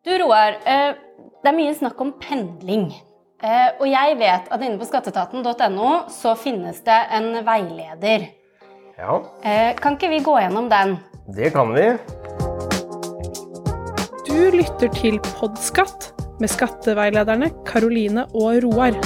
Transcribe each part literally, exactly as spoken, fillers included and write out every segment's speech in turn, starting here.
Du Roar, det er mye snakk om pendling. Og jeg vet at inne på skatteetaten punktum no så finnes det en veileder. Ja. Kan ikke vi gå gjennom den? Det kan vi. Du lytter til Podskatt med skatteveilederne Karoline og Roar.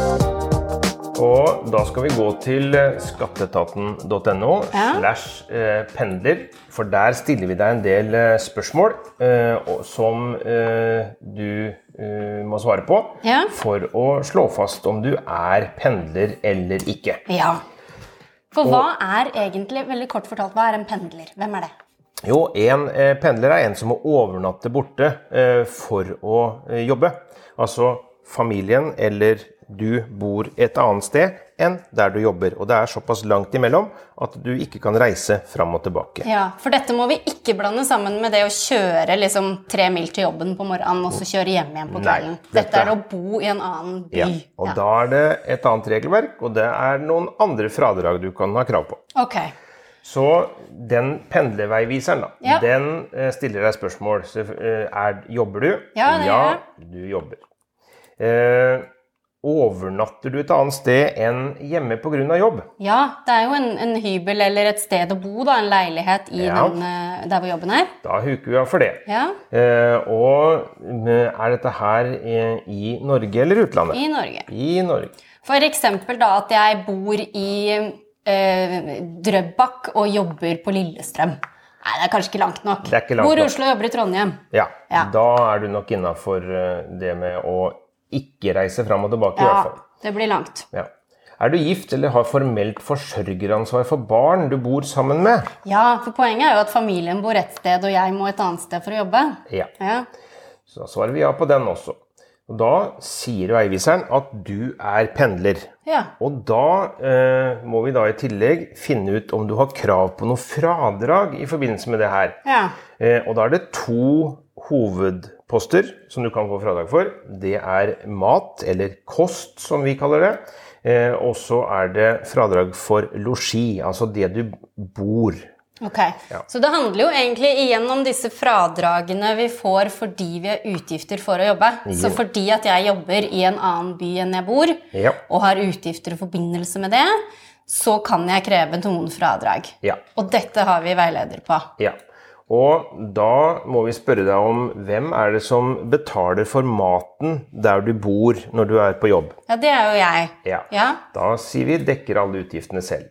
Og da skal vi gå til skatteetaten punktum no Ja. slash pendler, for der stiller vi deg en del spørsmål eh, som eh, du eh, må svare på Ja. for å slå fast om du er pendler eller ikke. Ja. For hva er egentlig, veldig kort fortalt, hva er en pendler? Hvem er det? Jo, en eh, pendler er en som må overnatte borte eh, for å eh, jobbe. Altså familien eller du bor et annet sted enn der du jobber. Og det er såpass langt imellom at du ikke kan reise fram og tilbake. Ja, for dette må vi ikke blande sammen med det å kjøre liksom tre mil til jobben på morgenen og så kjøre hjem igjen på kvelden. Nei, dette... dette er å bo i en annen by. Ja, og Ja. da er det et annet regelverk, og det er noen andre fradrag du kan ha krav på. Ok. Så den pendlerveiviseren da, Ja. den eh, stiller deg spørsmål. Så, eh, er, jobber du? Ja, det gjør jeg. du jobber. Eh, overnatter du et annet sted enn hjemme på grunn av jobb? Ja, det er jo en, en hybel eller et sted å bo, da, en leilighet i Ja. den, eh, der hvor jobben er. Da huker vi av for det. Ja, Eh, og eh, er dette her i, i Norge eller utlandet? i Norge. I Norge. For eksempel da at jeg bor i eh, Drøbak og jobber på Lillestrøm. Nei, det er kanskje ikke langt nok. Det er ikke langt Bor i nok. Oslo og jobber i Trondheim. Ja, Ja. da er du nok innenfor eh, det med å ikke reise fram og tilbake i Ja, hvert fall. det blir langt. Ja. Er du gift eller har formelt forsørgeransvar for barn du bor sammen med? Ja, for poenget er jo at familien bor et sted, og jeg må et annet sted for å jobbe. Ja, Ja, så da svarer vi ja på den også. Og da sier veiviseren at du er pendler. ja. Og da eh, må vi da i tillegg finne ut om du har krav på noe fradrag i forbindelse med det her. ja. Eh, og da er det to hovedposter som du kan få fradrag for. Det er mat, eller kost som vi kaller det. Eh, og så er det fradrag for losji, altså det du bor. Ok, Ja. så det handler jo egentlig igjen om disse fradragene vi får fordi vi har utgifter for å jobbe. Så fordi at jeg jobber i en annen by enn jeg bor, Ja. og har utgifter i forbindelse med det, så kan jeg kreve noen fradrag. Ja. Og dette har vi veileder på. Ja. Og da må vi spørre deg om hvem er det som betaler for maten der du bor når du er på jobb? Ja, det er jo jeg. Ja. Ja. Da sier vi dekker alle utgiftene selv.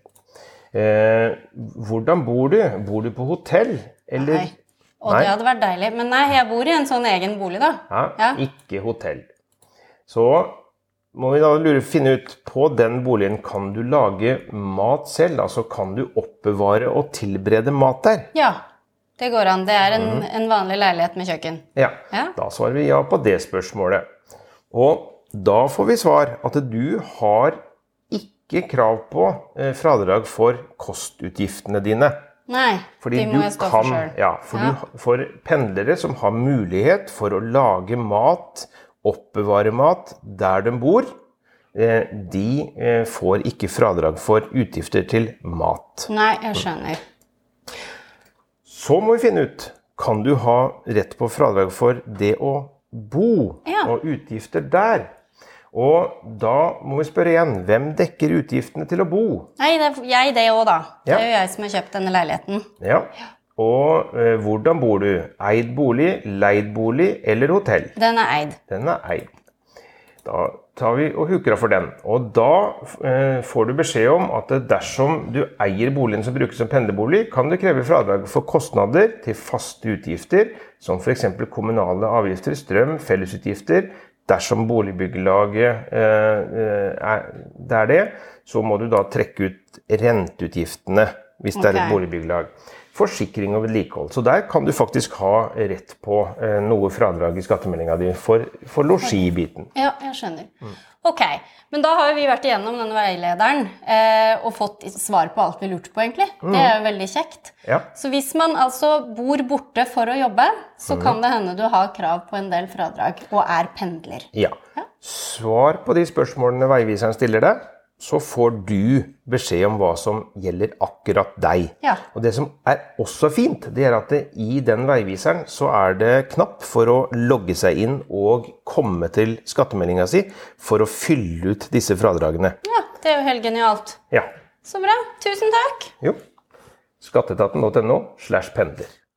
Eh, hvordan bor du? Bor du på hotell? Eller? Nei. Og Nei. det hadde vært deilig. Men nei, jeg bor i en sånn egen bolig da. Ja, Ja. ikke hotell. Så må vi da lure finne ut på den boligen, kan du lage mat selv? Altså kan du oppbevare og tilberede mat der? Ja, det går an. Det er en, en vanlig leilighet med kjøkken. Ja, Ja. da svarer vi ja på det spørsmålet. Og da får vi svar at du har ikke krav på eh, fradrag for kostutgiftene dine. Nei, Fordi de må du jeg stå kan, for selv. ja, for, Ja. Du, for pendlere som har mulighet for å lage mat, oppbevare mat der de bor, eh, de eh, får ikke fradrag for utgifter til mat. Nei, jeg skjønner. Så må vi finne ut, kan du ha rett på fradrag for det å bo Ja. og utgifter der? Og da må vi spørre igjen, hvem dekker utgiftene til å bo? Nei, det er jeg det også da. Det Ja. er jo jeg som har kjøpt denne leiligheten. Ja. Og eh, hvordan bor du? Eid bolig, leid bolig eller hotell? Den er eid. Den er eid. Da tar vi og huker av for den. Og da eh, får du beskjed om at dersom du eier boligen som brukes som pendlerbolig, kan du kreve fradrag for kostnader til faste utgifter, som for eksempel kommunale avgifter, strøm, fellesutgifter. Dersom boligbyggelaget eh, er, det er det, så må du da trekke ut renteutgiftene hvis det er et Ok. boligbyggelag. Forsikring og vedlikehold. Så der kan du faktisk ha rett på eh, noe fradrag i skattemeldinga di for, for losjibiten. Ja, jeg skjønner. Ok, men da har vi vært igjennom denne veilederen eh, og fått svar på alt vi lurte på egentlig. Det er jo veldig kjekt. Ja. Så hvis man altså bor borte for å jobbe, så kan det hende du har krav på en del fradrag og er pendler. Ja. Svar på de spørsmålene veiviseren stiller deg. så får du beskjed om hva som gjelder akkurat deg. Ja. Og det som er også fint, det er at det, i den veiviseren så er det knapp for å logge seg inn og komme til skattemeldingen sin for å fylle ut disse fradragene. Ja, det er jo helt genialt. Ja. Så bra. Tusen takk. Jo. skatteetaten punktum no slash pendler.